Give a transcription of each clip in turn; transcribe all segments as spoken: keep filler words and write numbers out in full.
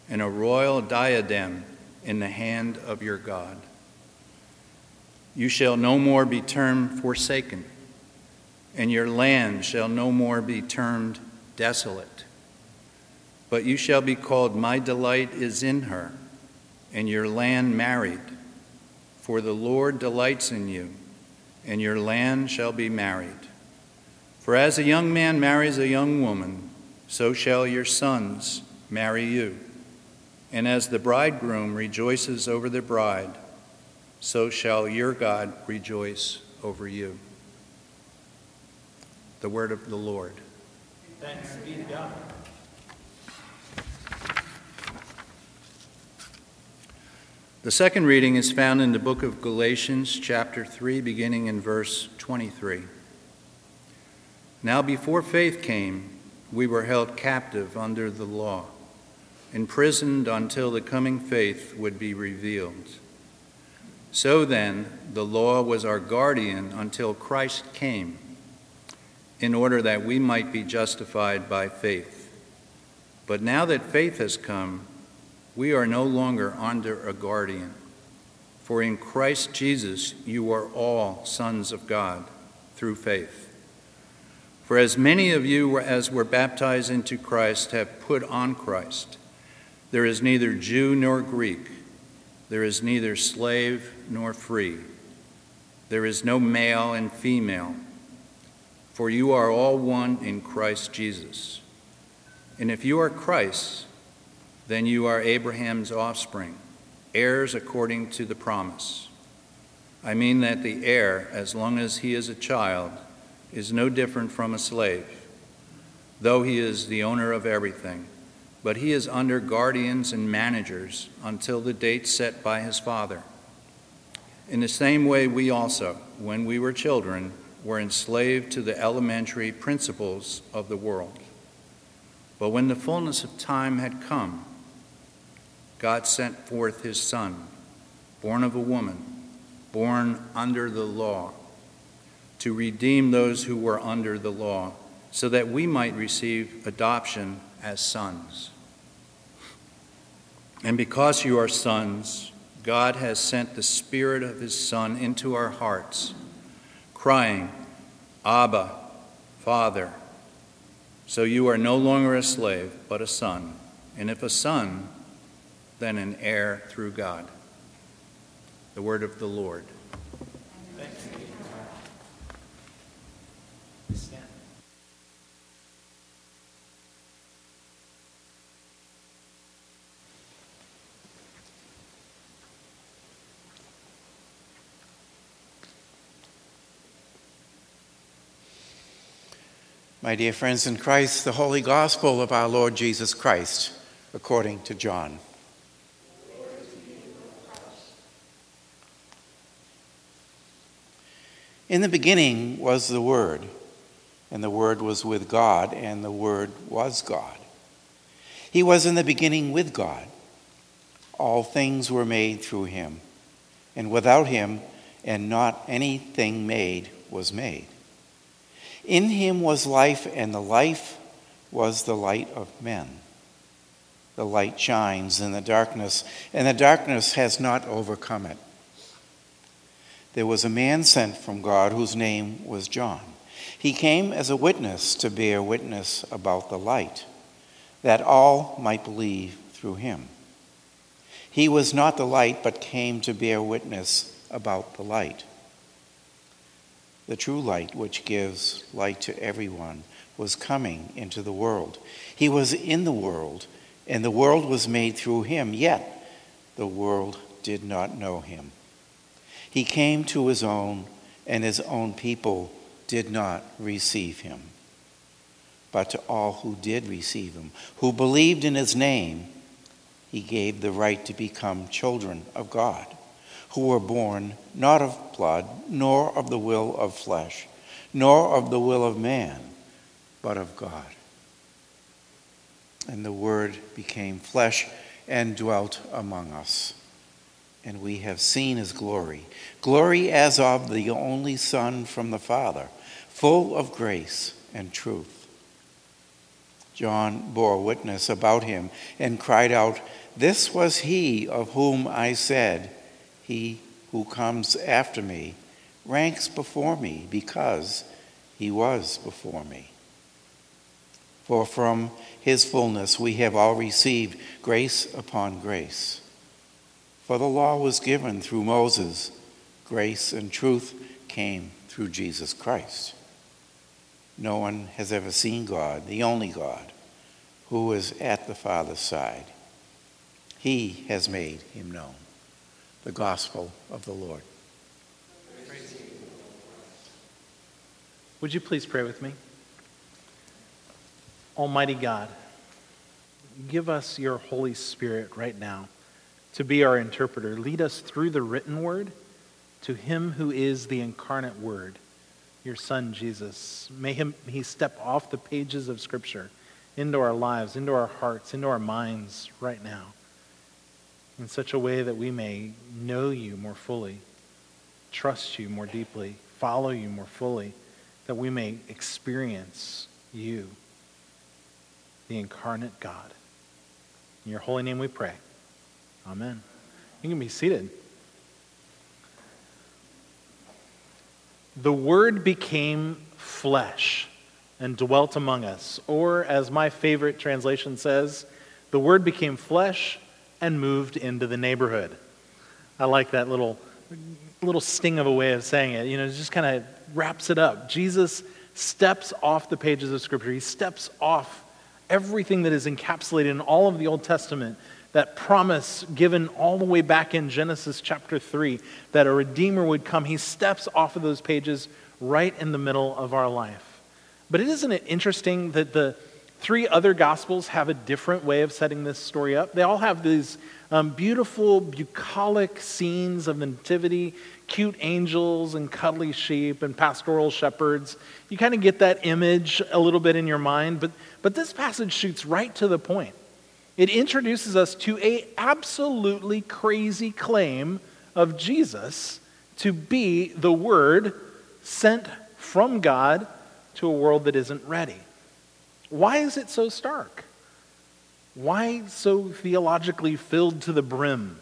and a royal diadem in the hand of your God. You shall no more be termed forsaken, and your land shall no more be termed desolate. But you shall be called, My delight is in her, and your land married. For the Lord delights in you, and your land shall be married. For as a young man marries a young woman, so shall your sons marry you. And as the bridegroom rejoices over the bride, so shall your God rejoice over you. The word of the Lord. Thanks be to God. The second reading is found in the book of Galatians, chapter three, beginning in verse twenty-three. Now before faith came, we were held captive under the law, imprisoned until the coming faith would be revealed. So then, the law was our guardian until Christ came, in order that we might be justified by faith. But now that faith has come, we are no longer under a guardian. For in Christ Jesus you are all sons of God through faith. For as many of you as were baptized into Christ have put on Christ. There is neither Jew nor Greek. There is neither slave nor free. There is no male and female. For you are all one in Christ Jesus. And if you are Christ's, then you are Abraham's offspring, heirs according to the promise. I mean that the heir, as long as he is a child, is no different from a slave, though he is the owner of everything. But he is under guardians and managers until the date set by his father. In the same way, we also, when we were children, were enslaved to the elementary principles of the world. But when the fullness of time had come, God sent forth his Son, born of a woman, born under the law, to redeem those who were under the law, so that we might receive adoption as sons. And because you are sons, God has sent the Spirit of his Son into our hearts, crying, Abba, Father. So you are no longer a slave, but a son. And if a son, then an heir through God. The word of the Lord. Thanks be to God. Stand. My dear friends in Christ, the Holy Gospel of our Lord Jesus Christ, according to John. In the beginning was the Word, and the Word was with God, and the Word was God. He was in the beginning with God. All things were made through him, and without him, and not anything made was made. In him was life, and the life was the light of men. The light shines in the darkness, and the darkness has not overcome it. There was a man sent from God whose name was John. He came as a witness to bear witness about the light, that all might believe through him. He was not the light, but came to bear witness about the light. The true light, which gives light to everyone, was coming into the world. He was in the world, and the world was made through him, yet the world did not know him. He came to his own, and his own people did not receive him. But to all who did receive him, who believed in his name, he gave the right to become children of God, who were born not of blood, nor of the will of flesh, nor of the will of man, but of God. And the Word became flesh and dwelt among us. And we have seen his glory, glory as of the only Son from the Father, full of grace and truth. John bore witness about him and cried out, "This was he of whom I said, 'He who comes after me ranks before me because he was before me.' For from his fullness we have all received grace upon grace. For the law was given through Moses, grace and truth came through Jesus Christ. No one has ever seen God, the only God, who is at the Father's side. He has made him known." The gospel of the Lord. Would you please pray with me? Almighty God, give us your Holy Spirit right now to be our interpreter. Lead us through the written word to him who is the incarnate word, your Son, Jesus. May him, he step off the pages of Scripture into our lives, into our hearts, into our minds right now in such a way that we may know you more fully, trust you more deeply, follow you more fully, that we may experience you, the incarnate God. In your holy name we pray. Amen. You can be seated. The Word became flesh and dwelt among us. Or, as my favorite translation says, the Word became flesh and moved into the neighborhood. I like that little, little sting of a way of saying it. You know, it just kind of wraps it up. Jesus steps off the pages of Scripture. He steps off everything that is encapsulated in all of the Old Testament, that promise given all the way back in Genesis chapter three, that a Redeemer would come. He steps off of those pages right in the middle of our life. But isn't it interesting that the three other Gospels have a different way of setting this story up? They all have these um, beautiful, bucolic scenes of the nativity, cute angels and cuddly sheep and pastoral shepherds. You kind of get that image a little bit in your mind, but, but this passage shoots right to the point. It introduces us to a absolutely crazy claim of Jesus to be the Word sent from God to a world that isn't ready. Why is it so stark? Why so theologically filled to the brim?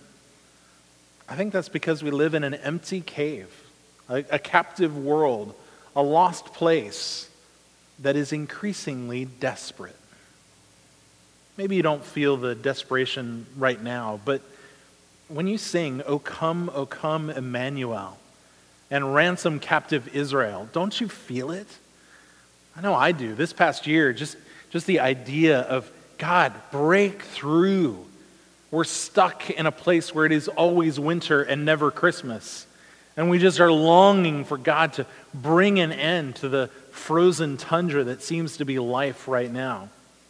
I think that's because we live in an empty cave, a, a captive world, a lost place that is increasingly desperate. Maybe you don't feel the desperation right now, but when you sing, "O come, O come, Emmanuel," and "Ransom captive Israel," don't you feel it? I know I do. This past year, just, just the idea of, God, break through. We're stuck in a place where it is always winter and never Christmas. And we just are longing for God to bring an end to the frozen tundra that seems to be life right now.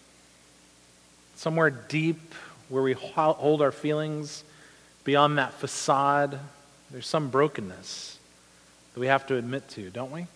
Somewhere deep where we hold our feelings, beyond that facade, there's some brokenness that we have to admit to, don't we?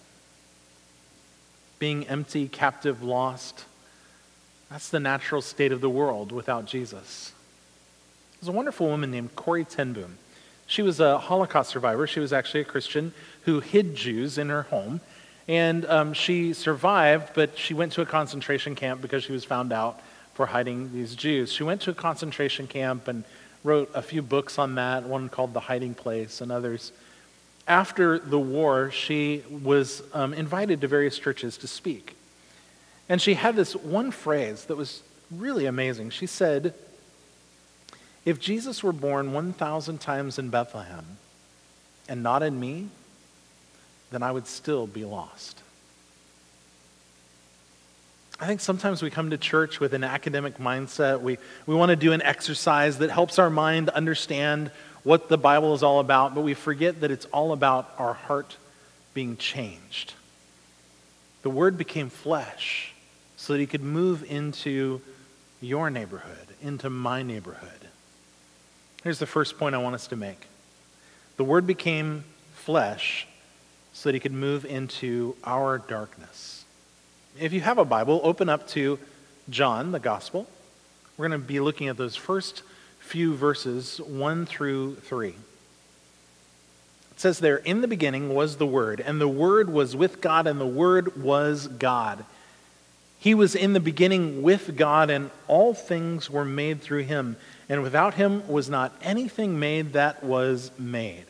Being empty, captive, lost, that's the natural state of the world without Jesus. There's a wonderful woman named Corrie ten Boom. She was a Holocaust survivor. She was actually a Christian who hid Jews in her home. And um, she survived, but she went to a concentration camp because she was found out for hiding these Jews. She went to a concentration camp and wrote a few books on that, one called The Hiding Place and others. After the war, she was um, invited to various churches to speak. And she had this one phrase that was really amazing. She said, "If Jesus were born one thousand times in Bethlehem and not in me, then I would still be lost." I think sometimes we come to church with an academic mindset. We, we want to do an exercise that helps our mind understand what the Bible is all about, but we forget that it's all about our heart being changed. The Word became flesh so that he could move into your neighborhood, into my neighborhood. Here's the first point I want us to make. The Word became flesh so that he could move into our darkness. If you have a Bible, open up to John, the Gospel. We're going to be looking at those first few verses, one through three. It says there, "In the beginning was the Word, and the Word was with God, and the Word was God. He was in the beginning with God, and all things were made through him. And without him was not anything made that was made.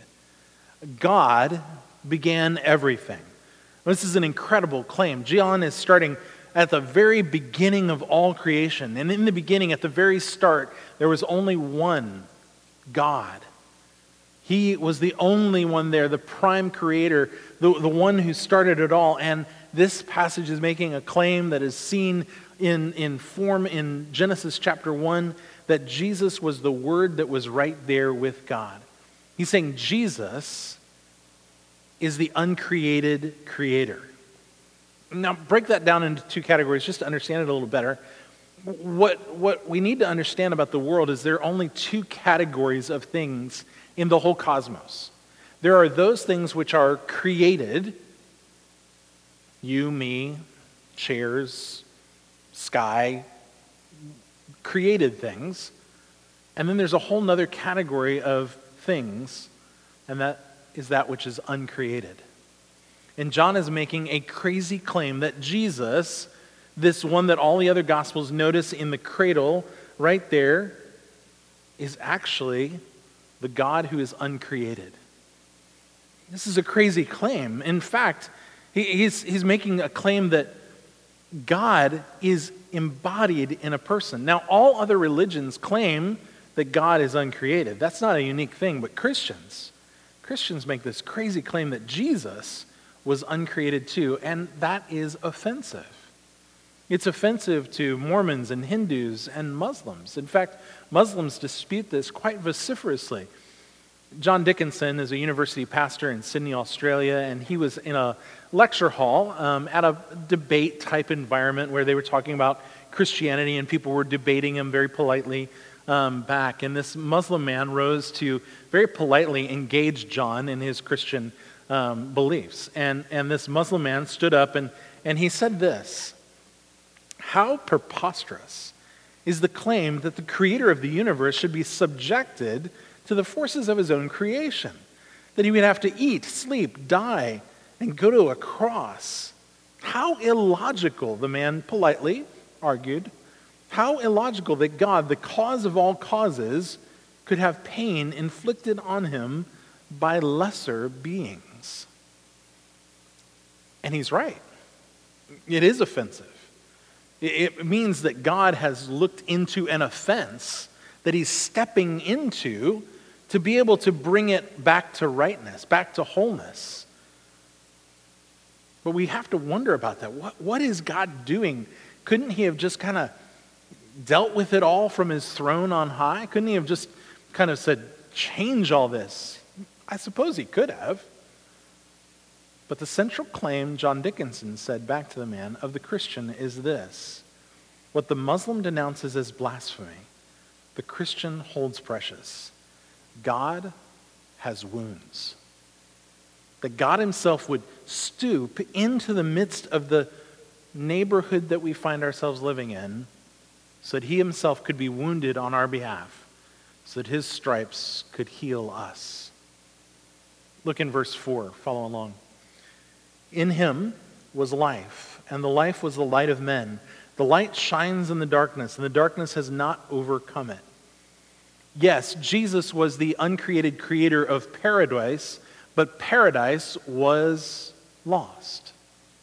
God began everything. This is an incredible claim. John is starting at the very beginning of all creation. And in the beginning, at the very start, there was only one God. He was the only one there, the prime creator, the, the one who started it all. And this passage is making a claim that is seen in, in form in Genesis chapter one, that Jesus was the Word that was right there with God. He's saying Jesus is the uncreated creator. Now, break that down into two categories just to understand it a little better. What, what we need to understand about the world is there are only two categories of things in the whole cosmos. There are those things which are created, you, me, chairs, sky, created things. And then there's a whole other category of things, and that is that which is uncreated. And John is making a crazy claim that Jesus, this one that all the other Gospels notice in the cradle right there, is actually the God who is uncreated. This is a crazy claim. In fact, he, he's, he's making a claim that God is embodied in a person. Now, all other religions claim that God is uncreated. That's not a unique thing, but Christians, Christians make this crazy claim that Jesus was uncreated too, and that is offensive. It's offensive to Mormons and Hindus and Muslims. In fact, Muslims dispute this quite vociferously. John Dickinson is a university pastor in Sydney, Australia, and he was in a lecture hall um, at a debate-type environment where they were talking about Christianity, and people were debating him very politely um, back. And this Muslim man rose to very politely engage John in his Christian um, beliefs. And, and this Muslim man stood up and, and he said this: "How preposterous is the claim that the creator of the universe should be subjected to the forces of his own creation, that he would have to eat, sleep, die, and go to a cross. How illogical," the man politely argued, "how illogical that God, the cause of all causes, could have pain inflicted on him by lesser beings." And he's right. It is offensive. It means that God has looked into an offense that he's stepping into to be able to bring it back to rightness, back to wholeness. But we have to wonder about that. What, what is God doing? Couldn't he have just kind of dealt with it all from his throne on high? Couldn't he have just kind of said, change all this? I suppose he could have. But the central claim, John Dickinson said back to the man, of the Christian is this: what the Muslim denounces as blasphemy, the Christian holds precious. God has wounds. That God himself would stoop into the midst of the neighborhood that we find ourselves living in so that he himself could be wounded on our behalf, so that his stripes could heal us. Look in verse four, follow along. "In him was life, and the life was the light of men. The light shines in the darkness, and the darkness has not overcome it." Yes, Jesus was the uncreated creator of paradise, but paradise was lost.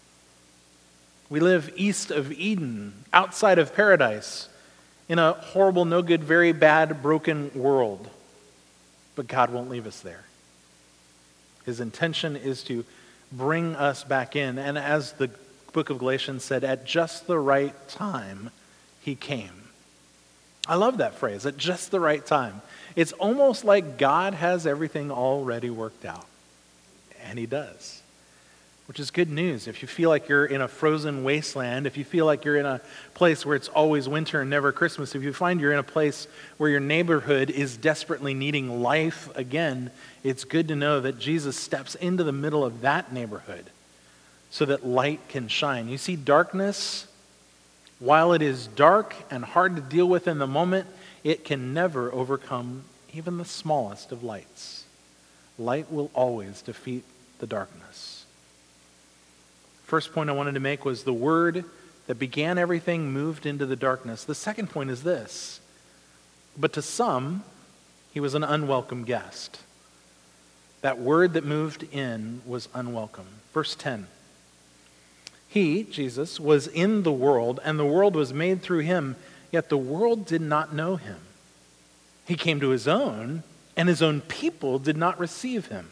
We live east of Eden, outside of paradise, in a horrible, no good, very bad, broken world. But God won't leave us there. His intention is to bring us back in. And as the book of Galatians said, at just the right time, he came. I love that phrase, at just the right time. It's almost like God has everything already worked out. And he does. Which is good news. If you feel like you're in a frozen wasteland, if you feel like you're in a place where it's always winter and never Christmas, if you find you're in a place where your neighborhood is desperately needing life again, it's good to know that Jesus steps into the middle of that neighborhood so that light can shine. You see, darkness, while it is dark and hard to deal with in the moment, it can never overcome even the smallest of lights. Light will always defeat the darkness. First point I wanted to make was the Word that began everything moved into the darkness. The second point is this: but to some, he was an unwelcome guest. That word that moved in was unwelcome. Verse ten. He, Jesus, was in the world, and the world was made through him, yet the world did not know him. He came to his own, and his own people did not receive him.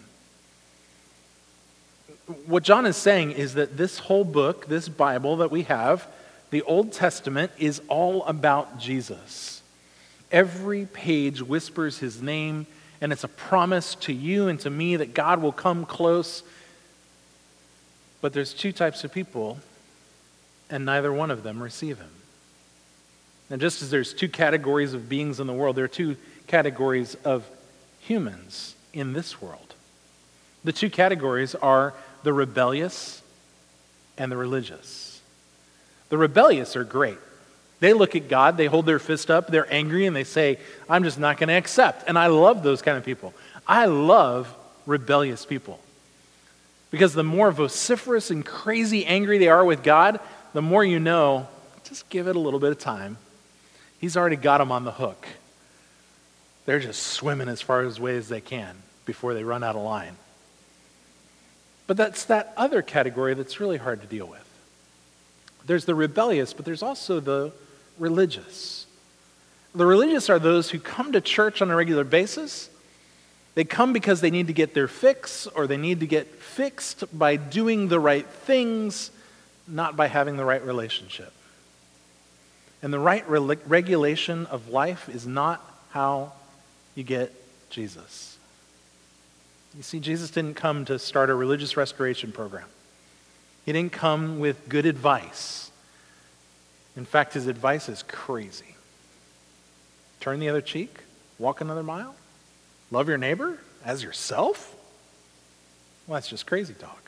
What John is saying is that this whole book, this Bible that we have, the Old Testament, is all about Jesus. Every page whispers his name, and it's a promise to you and to me that God will come close. But there's two types of people, and neither one of them receive him. And just as there's two categories of beings in the world, there are two categories of humans in this world. The two categories are the rebellious and the religious. The rebellious are great. They look at God, they hold their fist up, they're angry, and they say, I'm just not going to accept. And I love those kind of people. I love rebellious people. Because the more vociferous and crazy angry they are with God, the more you know, just give it a little bit of time. He's already got them on the hook. They're just swimming as far away as they can before they run out of line. But that's that other category that's really hard to deal with. There's the rebellious, but there's also the religious. The religious are those who come to church on a regular basis. They come because they need to get their fix, or they need to get fixed by doing the right things, not by having the right relationship. And the right re- regulation of life is not how you get Jesus. You see, Jesus didn't come to start a religious restoration program. He didn't come with good advice. In fact, his advice is crazy. Turn the other cheek, walk another mile, love your neighbor as yourself? Well, that's just crazy talk.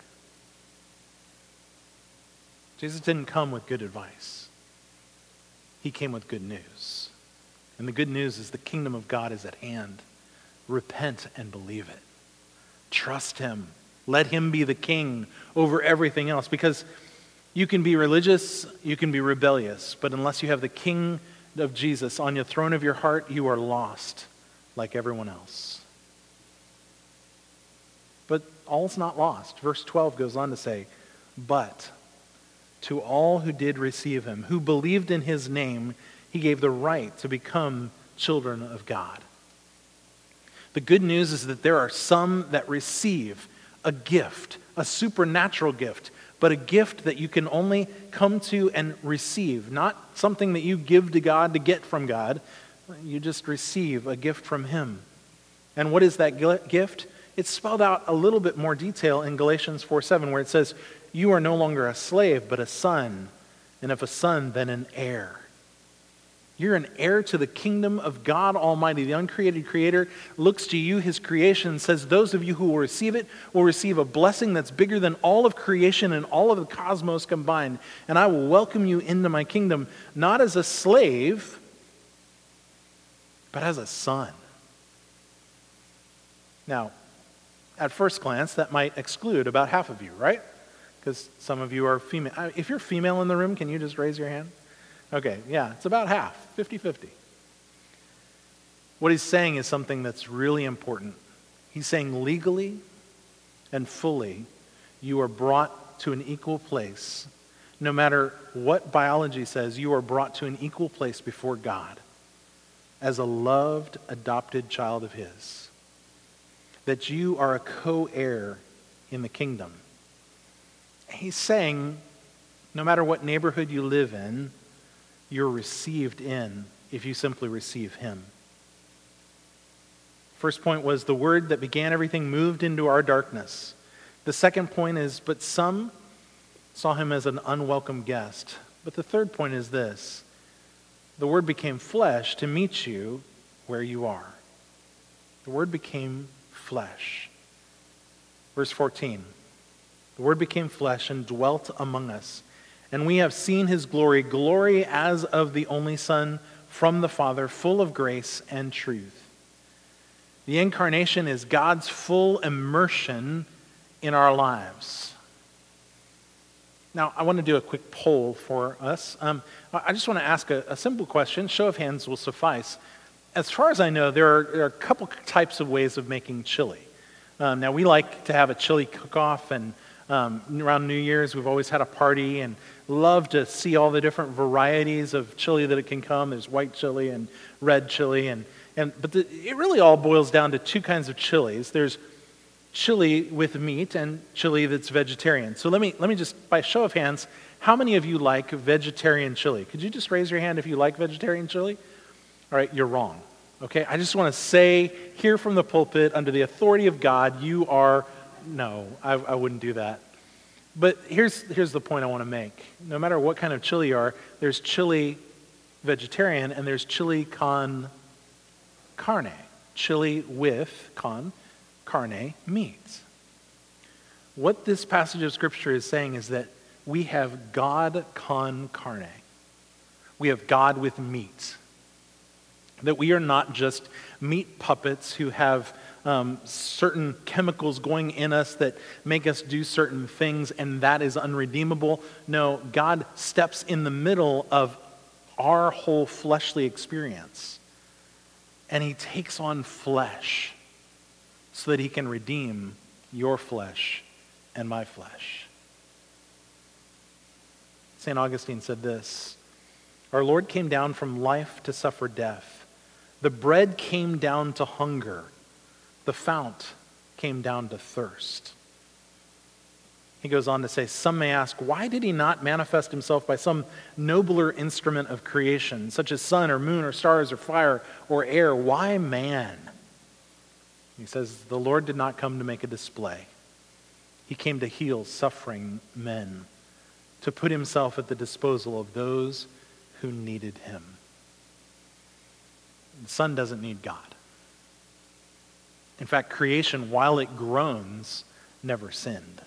Jesus didn't come with good advice. He came with good news. And the good news is the kingdom of God is at hand. Repent and believe it. Trust him. Let him be the king over everything else. Because you can be religious, you can be rebellious, but unless you have the king of Jesus on your throne of your heart, you are lost like everyone else. But all's not lost. Verse twelve goes on to say, but to all who did receive him, who believed in his name, he gave the right to become children of God. The good news is that there are some that receive a gift, a supernatural gift, but a gift that you can only come to and receive, not something that you give to God to get from God. You just receive a gift from him. And what is that gift? It's spelled out a little bit more detail in Galatians four seven, where it says, you are no longer a slave, but a son, and if a son, then an heir. You're an heir to the kingdom of God Almighty. The uncreated creator looks to you, his creation, and says, those of you who will receive it will receive a blessing that's bigger than all of creation and all of the cosmos combined. And I will welcome you into my kingdom, not as a slave, but as a son. Now, at first glance, that might exclude about half of you, right? Because some of you are female. If you're female in the room, can you just raise your hand? Okay, yeah, it's about half, fifty-fifty. What he's saying is something that's really important. He's saying legally and fully, you are brought to an equal place. No matter what biology says, you are brought to an equal place before God as a loved, adopted child of his. That you are a co-heir in the kingdom. He's saying, no matter what neighborhood you live in, you're received in if you simply receive him. First point was the word that began everything moved into our darkness. The second point is, but some saw him as an unwelcome guest. But the third point is this: the word became flesh to meet you where you are. The word became flesh. Verse fourteen, the word became flesh and dwelt among us. And we have seen his glory, glory as of the only Son from the Father, full of grace and truth. The incarnation is God's full immersion in our lives. Now, I want to do a quick poll for us. Um, I just want to ask a, a simple question. Show of hands will suffice. As far as I know, there are, there are a couple types of ways of making chili. Um, now, we like to have a chili cook-off, and um, around New Year's, we've always had a party and love to see all the different varieties of chili that it can come. There's white chili and red chili, and, and but the, it really all boils down to two kinds of chilies. There's chili with meat and chili that's vegetarian. So let me let me just, by show of hands, how many of you like vegetarian chili? Could you just raise your hand if you like vegetarian chili? All right, you're wrong. Okay, I just want to say here from the pulpit, under the authority of God, you are, no, I, I wouldn't do that. But here's here's the point I want to make. No matter what kind of chili you are, there's chili vegetarian and there's chili con carne, chili with con carne meat. What this passage of Scripture is saying is that we have God con carne. We have God with meat. That we are not just meat puppets who have um, certain chemicals going in us that make us do certain things, and that is unredeemable. No, God steps in the middle of our whole fleshly experience, and he takes on flesh so that he can redeem your flesh and my flesh. Saint Augustine said this: our Lord came down from life to suffer death. The bread came down to hunger. The fount came down to thirst. He goes on to say, some may ask, why did he not manifest himself by some nobler instrument of creation, such as sun or moon or stars or fire or air? Why man? He says, the Lord did not come to make a display. He came to heal suffering men, to put himself at the disposal of those who needed him. The sun doesn't need God. In fact, creation, while it groans, never sinned.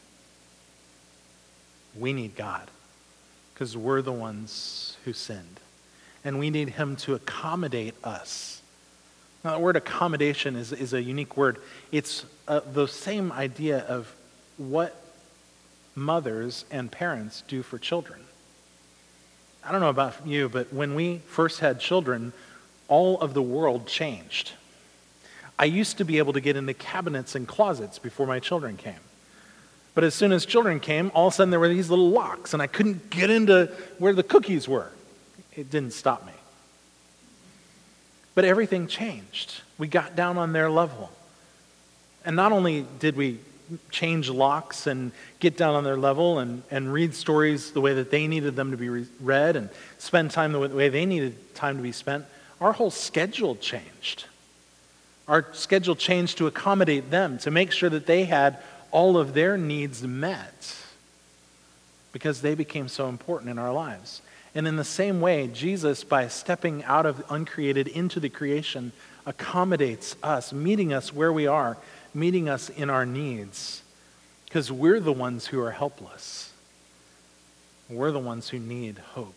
We need God because we're the ones who sinned. And we need him to accommodate us. Now, the word accommodation is, is a unique word. It's uh, the same idea of what mothers and parents do for children. I don't know about you, but when we first had children, all of the world changed. I used to be able to get into cabinets and closets before my children came. But as soon as children came, all of a sudden there were these little locks, and I couldn't get into where the cookies were. It didn't stop me. But everything changed. We got down on their level. And not only did we change locks and get down on their level and, and read stories the way that they needed them to be re- read and spend time the way they needed time to be spent, our whole schedule changed. Our schedule changed to accommodate them, to make sure that they had all of their needs met, because they became so important in our lives. And in the same way, Jesus, by stepping out of the uncreated into the creation, accommodates us, meeting us where we are, meeting us in our needs, because we're the ones who are helpless. We're the ones who need hope.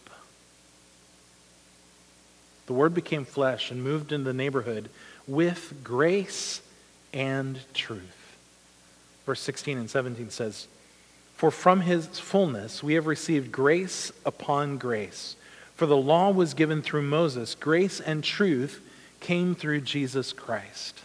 The Word became flesh and moved into the neighborhood with grace and truth. Verse sixteen and seventeen says, for from his fullness we have received grace upon grace. For the law was given through Moses. Grace and truth came through Jesus Christ.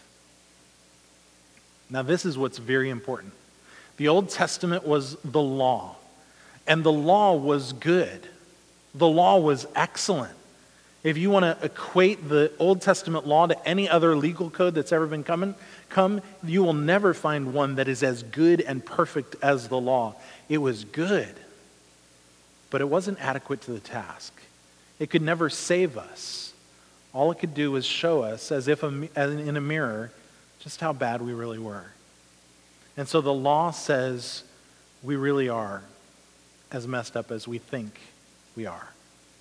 Now this is what's very important. The Old Testament was the law, and the law was good. The law was excellent. If you want to equate the Old Testament law to any other legal code that's ever been coming, come, you will never find one that is as good and perfect as the law. It was good, but it wasn't adequate to the task. It could never save us. All it could do was show us, as if in a mirror, just how bad we really were. And so the law says we really are as messed up as we think we are.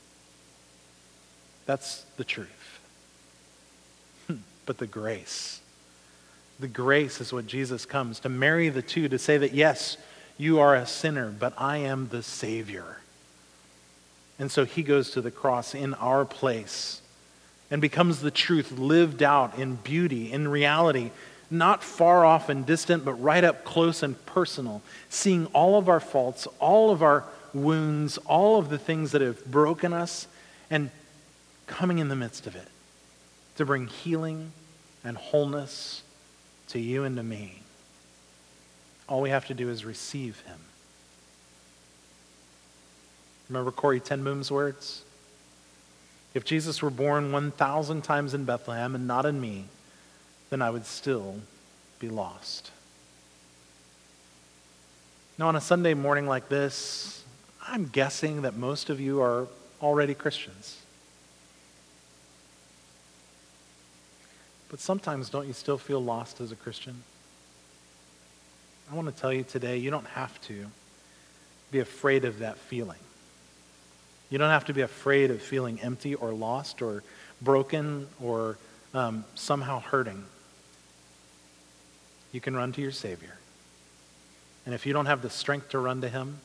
That's the truth. But the grace, the grace is what Jesus comes to marry the two, to say that yes, you are a sinner, but I am the Savior. And so he goes to the cross in our place and becomes the truth lived out in beauty, in reality, not far off and distant, but right up close and personal, seeing all of our faults, all of our wounds, all of the things that have broken us, and coming in the midst of it to bring healing and wholeness to you and to me. All we have to do is receive him. Remember Corrie ten Boom's words? If Jesus were born one thousand times in Bethlehem and not in me, then I would still be lost. Now, on a Sunday morning like this, I'm guessing that most of you are already Christians. But sometimes don't you still feel lost as a Christian? I want to tell you today, you don't have to be afraid of that feeling. You don't have to be afraid of feeling empty or lost or broken or um, somehow hurting. You can run to your Savior. And if you don't have the strength to run to him,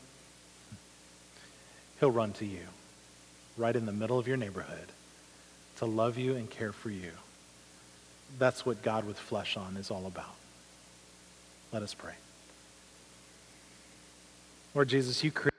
he'll run to you right in the middle of your neighborhood to love you and care for you. That's what God with flesh on is all about. Let us pray. Lord Jesus, you created